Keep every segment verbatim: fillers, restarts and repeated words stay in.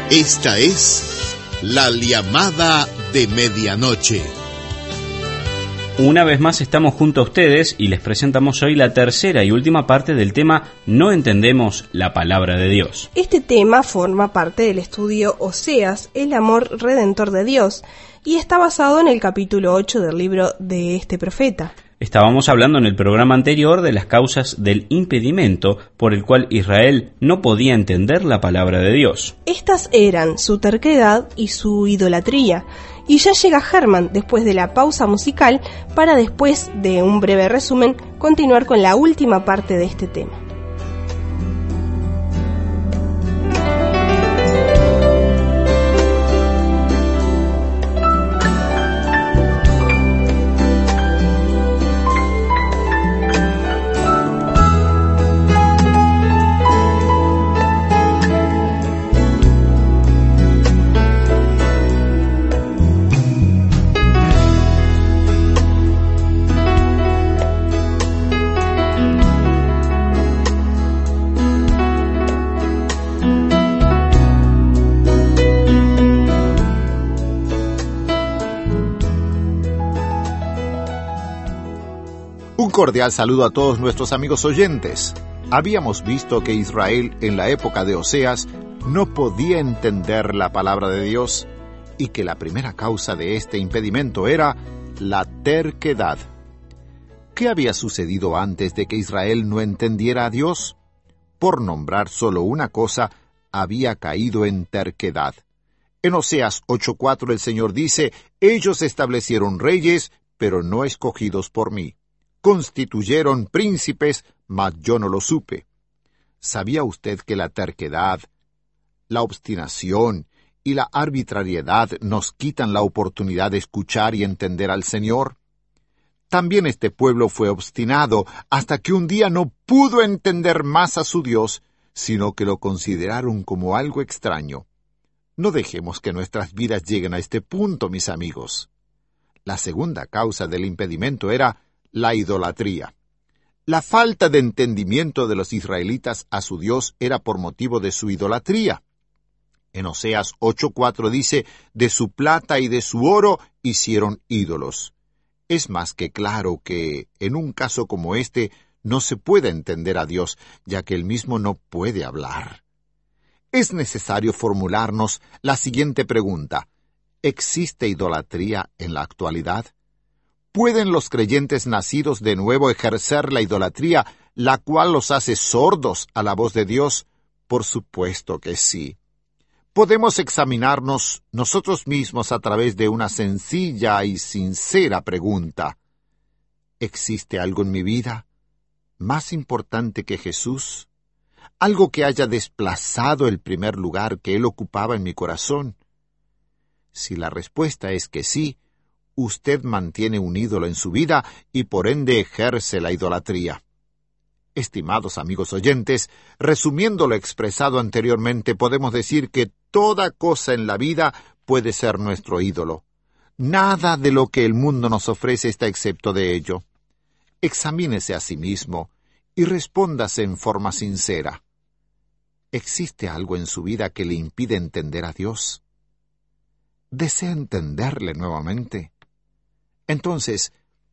Esta es la llamada de medianoche. Una vez más estamos junto a ustedes y les presentamos hoy la tercera y última parte del tema No entendemos la palabra de Dios. Este tema forma parte del estudio Oseas, el amor redentor de Dios, y está basado en el capítulo ocho del libro de este profeta. Estábamos hablando en el programa anterior de las causas del impedimento por el cual Israel no podía entender la palabra de Dios. Estas eran su terquedad y su idolatría. Y ya llega Germán después de la pausa musical para, después de un breve resumen, continuar con la última parte de este tema. Un cordial saludo a todos nuestros amigos oyentes. Habíamos visto que Israel en la época de Oseas no podía entender la palabra de Dios y que la primera causa de este impedimento era la terquedad. ¿Qué había sucedido antes de que Israel no entendiera a Dios? Por nombrar solo una cosa, había caído en terquedad. En Oseas ocho cuatro el Señor dice: «Ellos establecieron reyes, pero no escogidos por mí. Constituyeron príncipes, mas yo no lo supe». ¿Sabía usted que la terquedad, la obstinación y la arbitrariedad nos quitan la oportunidad de escuchar y entender al Señor? También este pueblo fue obstinado hasta que un día no pudo entender más a su Dios, sino que lo consideraron como algo extraño. No dejemos que nuestras vidas lleguen a este punto, mis amigos. La segunda causa del impedimento era la idolatría. La falta de entendimiento de los israelitas a su Dios era por motivo de su idolatría. En Oseas ocho cuatro dice: «De su plata y de su oro hicieron ídolos». Es más que claro que, en un caso como este, no se puede entender a Dios, ya que Él mismo no puede hablar. Es necesario formularnos la siguiente pregunta: ¿existe idolatría en la actualidad? ¿Pueden los creyentes nacidos de nuevo ejercer la idolatría, la cual los hace sordos a la voz de Dios? Por supuesto que sí. Podemos examinarnos nosotros mismos a través de una sencilla y sincera pregunta: ¿existe algo en mi vida más importante que Jesús? ¿Algo que haya desplazado el primer lugar que Él ocupaba en mi corazón? Si la respuesta es que sí, usted mantiene un ídolo en su vida y por ende ejerce la idolatría. Estimados amigos oyentes, resumiendo lo expresado anteriormente, podemos decir que toda cosa en la vida puede ser nuestro ídolo. Nada de lo que el mundo nos ofrece está excepto de ello. Examínese a sí mismo y respóndase en forma sincera. ¿Existe algo en su vida que le impide entender a Dios? ¿Desea entenderle nuevamente? Entonces,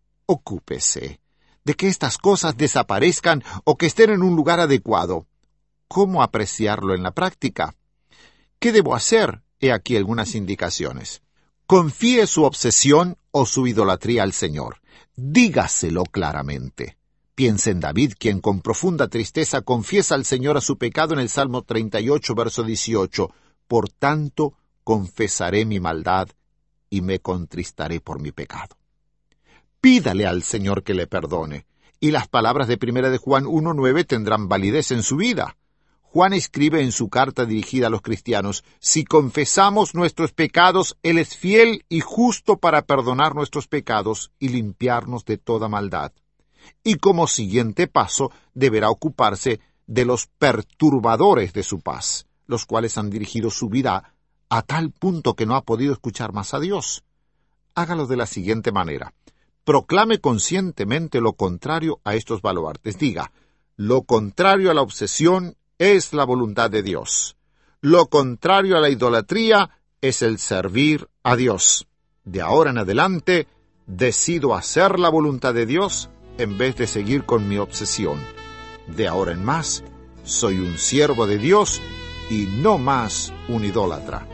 ocúpese de que estas cosas desaparezcan o que estén en un lugar adecuado. ¿Cómo apreciarlo en la práctica? ¿Qué debo hacer? He aquí algunas indicaciones. Confíe su obsesión o su idolatría al Señor. Dígaselo claramente. Piense en David, quien con profunda tristeza confiesa al Señor a su pecado en el Salmo treinta y ocho, verso dieciocho. «Por tanto, confesaré mi maldad y me contristaré por mi pecado». Pídale al Señor que le perdone, y las palabras de primera de Juan uno nueve tendrán validez en su vida. Juan escribe en su carta dirigida a los cristianos: «Si confesamos nuestros pecados, Él es fiel y justo para perdonar nuestros pecados y limpiarnos de toda maldad». Y como siguiente paso, deberá ocuparse de los perturbadores de su paz, los cuales han dirigido su vida a tal punto que no ha podido escuchar más a Dios. Hágalo de la siguiente manera. Proclame conscientemente lo contrario a estos baluartes. Diga: lo contrario a la obsesión es la voluntad de Dios. Lo contrario a la idolatría es el servir a Dios. De ahora en adelante, decido hacer la voluntad de Dios en vez de seguir con mi obsesión. De ahora en más, soy un siervo de Dios y no más un idólatra.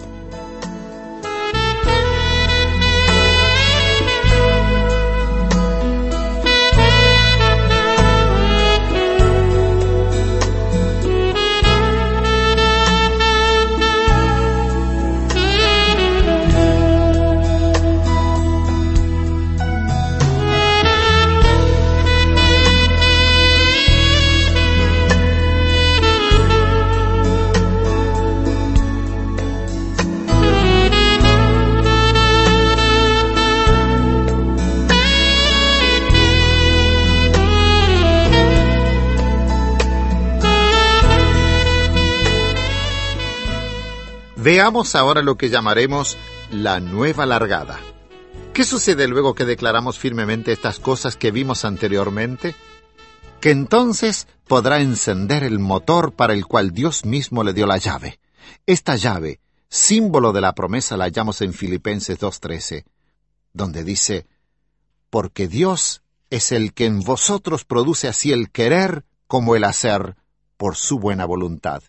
Veamos ahora lo que llamaremos la nueva largada. ¿Qué sucede luego que declaramos firmemente estas cosas que vimos anteriormente? Que entonces podrá encender el motor para el cual Dios mismo le dio la llave. Esta llave, símbolo de la promesa, la hallamos en Filipenses dos trece, donde dice: porque Dios es el que en vosotros produce así el querer como el hacer por su buena voluntad.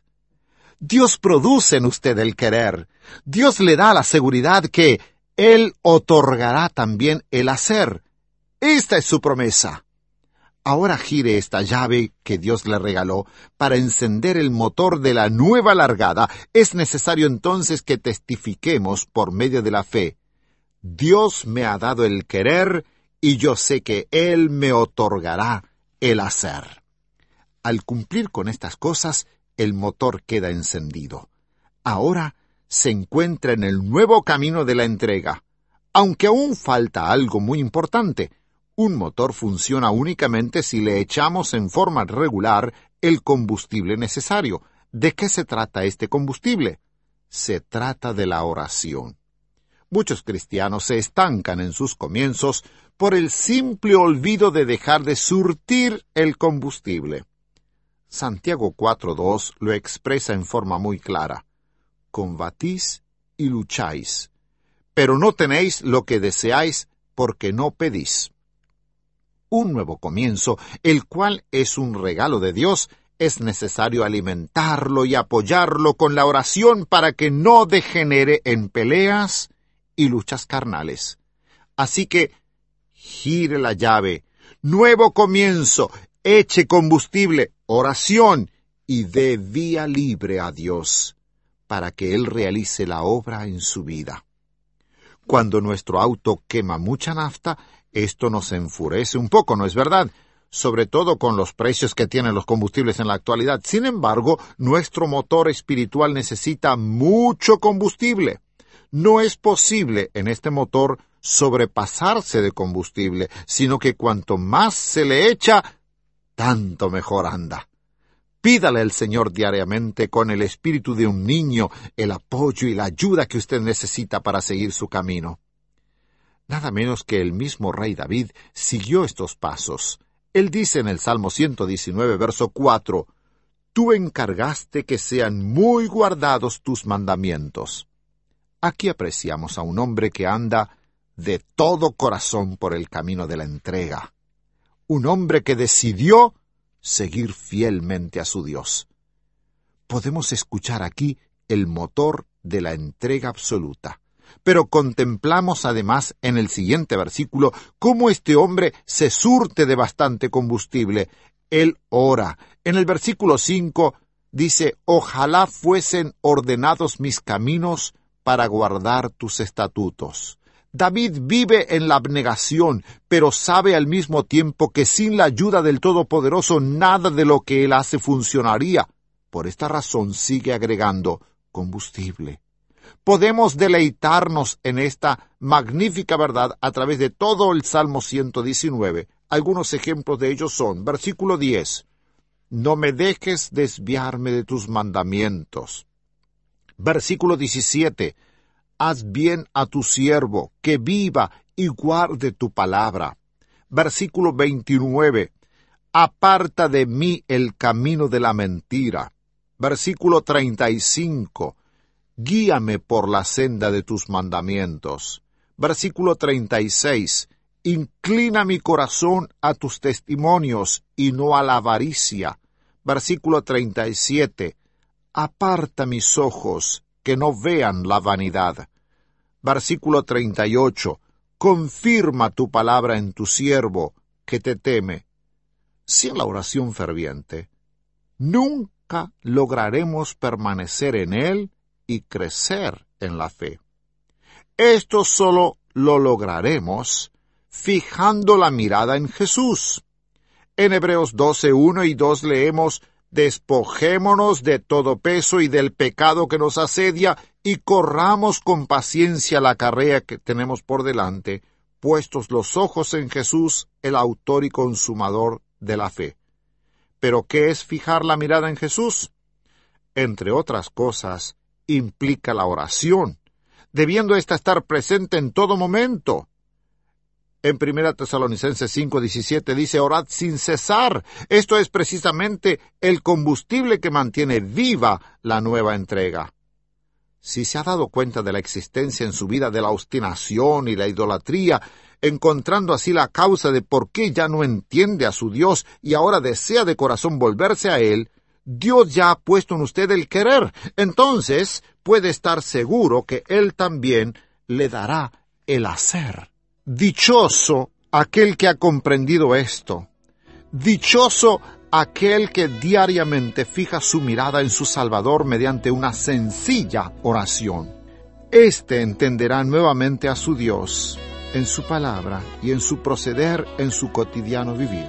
Dios produce en usted el querer. Dios le da la seguridad que Él otorgará también el hacer. Esta es su promesa. Ahora gire esta llave que Dios le regaló para encender el motor de la nueva largada. Es necesario entonces que testifiquemos por medio de la fe: Dios me ha dado el querer y yo sé que Él me otorgará el hacer. Al cumplir con estas cosas, el motor queda encendido. Ahora se encuentra en el nuevo camino de la entrega. Aunque aún falta algo muy importante. Un motor funciona únicamente si le echamos en forma regular el combustible necesario. ¿De qué se trata este combustible? Se trata de la oración. Muchos cristianos se estancan en sus comienzos por el simple olvido de dejar de surtir el combustible. Santiago cuatro dos lo expresa en forma muy clara: combatís y lucháis, pero no tenéis lo que deseáis porque no pedís. Un nuevo comienzo, el cual es un regalo de Dios, es necesario alimentarlo y apoyarlo con la oración para que no degenere en peleas y luchas carnales. Así que gire la llave, nuevo comienzo, eche combustible, oración, y dé vía libre a Dios para que Él realice la obra en su vida. Cuando nuestro auto quema mucha nafta, esto nos enfurece un poco, ¿no es verdad? Sobre todo con los precios que tienen los combustibles en la actualidad. Sin embargo, nuestro motor espiritual necesita mucho combustible. No es posible en este motor sobrepasarse de combustible, sino que cuanto más se le echa, tanto mejor anda. Pídale al Señor diariamente con el espíritu de un niño el apoyo y la ayuda que usted necesita para seguir su camino. Nada menos que el mismo rey David siguió estos pasos. Él dice en el Salmo ciento diecinueve, verso cuatro, «Tú encargaste que sean muy guardados tus mandamientos». Aquí apreciamos a un hombre que anda de todo corazón por el camino de la entrega. Un hombre que decidió seguir fielmente a su Dios. Podemos escuchar aquí el motor de la entrega absoluta. Pero contemplamos además en el siguiente versículo cómo este hombre se surte de bastante combustible. Él ora. En el versículo cinco dice: «Ojalá fuesen ordenados mis caminos para guardar tus estatutos». David vive en la abnegación, pero sabe al mismo tiempo que sin la ayuda del Todopoderoso nada de lo que él hace funcionaría. Por esta razón sigue agregando combustible. Podemos deleitarnos en esta magnífica verdad a través de todo el Salmo ciento diecinueve. Algunos ejemplos de ellos son, versículo diez, «No me dejes desviarme de tus mandamientos». Versículo diecisiete, «Haz bien a tu siervo, que viva y guarde tu palabra». Versículo veintinueve, «Aparta de mí el camino de la mentira». Versículo treinta y cinco. Guíame por la senda de tus mandamientos. Versículo treinta y seis. Inclina mi corazón a tus testimonios y no a la avaricia. Versículo treinta y siete. Aparta mis ojos, que no vean la vanidad. Versículo treinta y ocho. Confirma tu palabra en tu siervo, que te teme. Sin la oración ferviente, nunca lograremos permanecer en él y crecer en la fe. Esto solo lo lograremos fijando la mirada en Jesús. En Hebreos doce, uno y dos leemos: despojémonos de todo peso y del pecado que nos asedia, y corramos con paciencia la carrera que tenemos por delante, puestos los ojos en Jesús, el autor y consumador de la fe. ¿Pero qué es fijar la mirada en Jesús? Entre otras cosas, implica la oración, debiendo ésta estar presente en todo momento. En primera Tesalonicenses cinco diecisiete dice: orad sin cesar. Esto es precisamente el combustible que mantiene viva la nueva entrega. Si se ha dado cuenta de la existencia en su vida de la obstinación y la idolatría, encontrando así la causa de por qué ya no entiende a su Dios y ahora desea de corazón volverse a Él, Dios ya ha puesto en usted el querer. Entonces puede estar seguro que Él también le dará el hacer. Dichoso aquel que ha comprendido esto. Dichoso aquel que diariamente fija su mirada en su Salvador mediante una sencilla oración. Este entenderá nuevamente a su Dios en su palabra y en su proceder en su cotidiano vivir.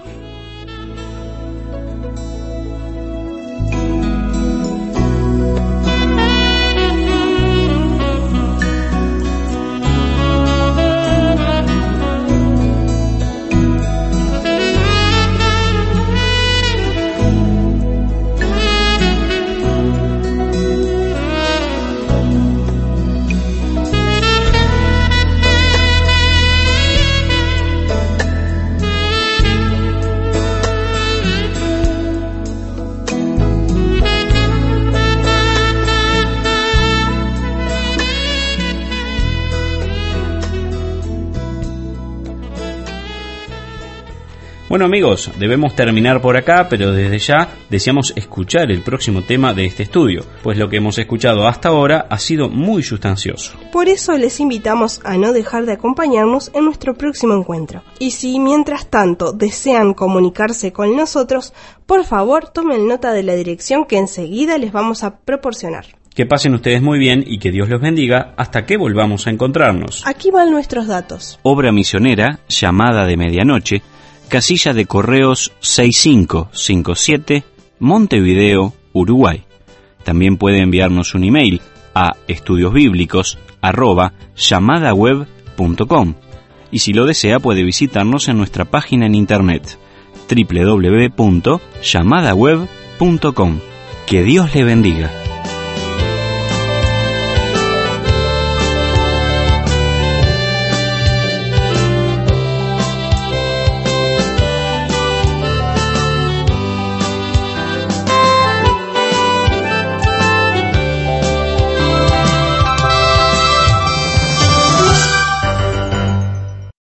Bueno amigos, debemos terminar por acá, pero desde ya deseamos escuchar el próximo tema de este estudio, pues lo que hemos escuchado hasta ahora ha sido muy sustancioso. Por eso les invitamos a no dejar de acompañarnos en nuestro próximo encuentro. Y si mientras tanto desean comunicarse con nosotros, por favor tomen nota de la dirección que enseguida les vamos a proporcionar. Que pasen ustedes muy bien y que Dios los bendiga hasta que volvamos a encontrarnos. Aquí van nuestros datos. Obra misionera, Llamada de Medianoche, casilla de correos seis cinco cinco siete, Montevideo, Uruguay. También puede enviarnos un email a estudiosbíblicos arroba llamadaweb punto com, y si lo desea puede visitarnos en nuestra página en internet doble u doble u doble u punto llamadaweb punto com. Que Dios le bendiga.